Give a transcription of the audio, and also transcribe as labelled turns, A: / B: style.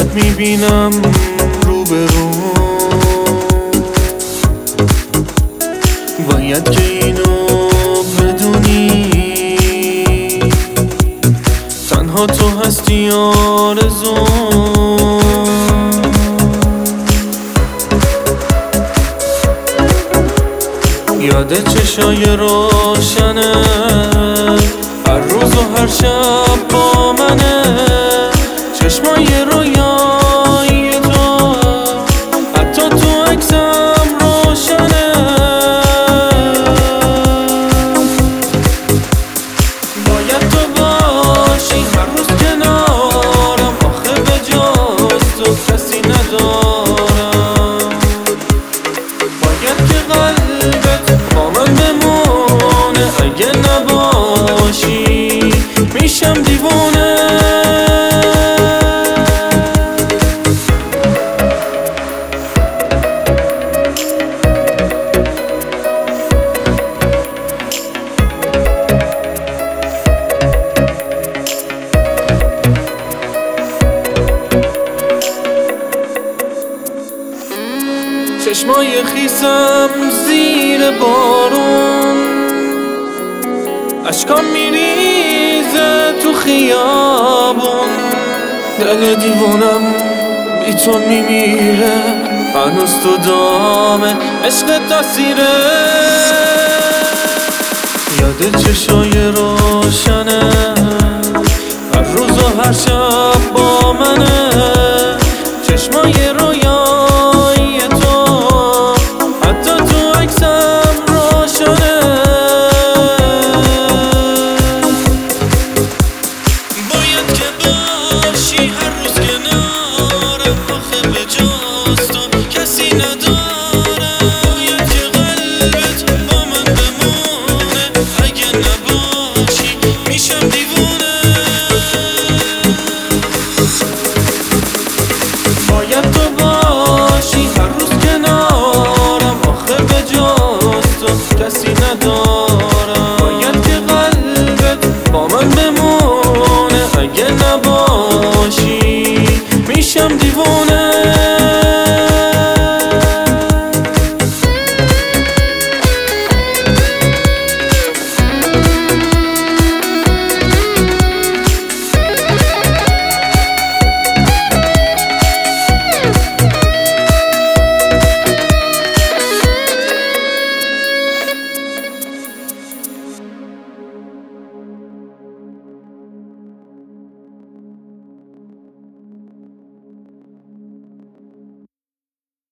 A: میبینم روبرو، باید که اینو بدونی تنها تو هستی آرزو. یاد چشای روشنه هر روز و هر شب با منه، چشمای رویایی تو حتی تو عکسم روشنه. باید تو باشی هر روز کنارم، آخه به جز تو کسی ندارم. باید که قلبت با من بمونه، اگه نباشی میشم دیوونه. چشمای خیسم زیر بارون، اشکام میریزه تو خیابون. دل دیوونم بی تو میمیره، هنوز تو دامه عشق تاثیره. یاد چشای روشنه هر روز و هر شب با منه، چشمای رویایی تو حتی تو عکسم روشنه. باید که باشی هر روز کنارم، آخه به جز تو کسی ندارم. باید که قلبت با من بمونه، اگه نباشی میشم دیوونه. باید تو باشی هر روز کنارم، آخه به جز تو کسی ندارم. باید که قلبت با من بمونه، اگه نباشی میشم دیوونه.